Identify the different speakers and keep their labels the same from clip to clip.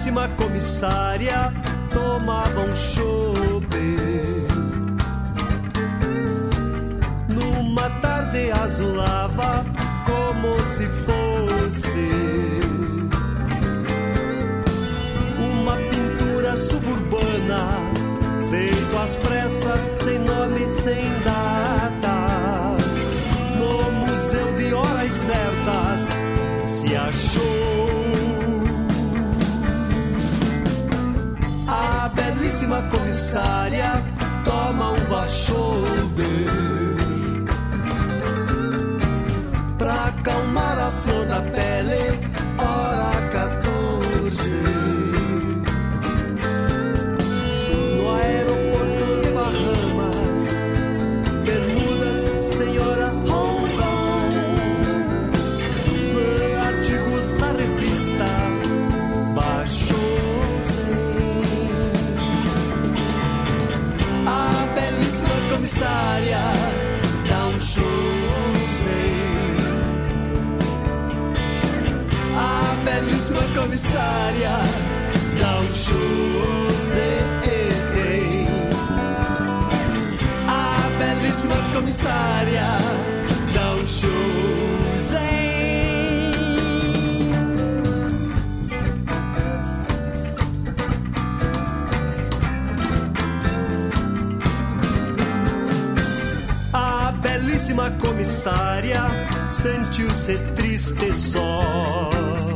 Speaker 1: belíssima comissária tomava um chope numa tarde azulava como se fosse uma pintura suburbana, feito às pressas, sem nome, sem data. No Museu de Horas Certas se achou a belíssima comissária toma um vacholder pra acalmar a flor da pele, hora 14. No aeroporto de Bahamas, Bermudas, senhora Hong Kong. Artigos na revista baixou-se. A belíssima comissária dá um show. Belíssima comissária dá um show. A belíssima comissária dá um show. A belíssima comissária sentiu-se triste só.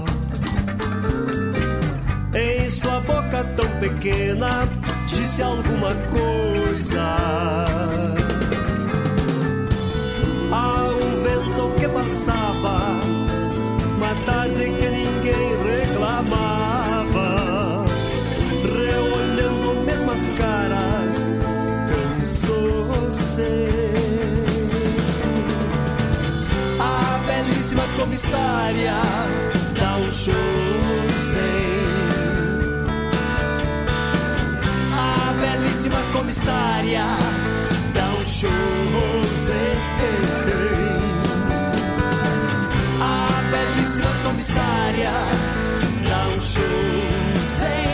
Speaker 1: Em sua boca tão pequena disse alguma coisa. Há um vento que passava, uma tarde que ninguém reclamava. Reolhando mesmas caras, cansou-se. A belíssima comissária dá um show sem. Belíssima comissária dá um show. A belíssima comissária dá um show.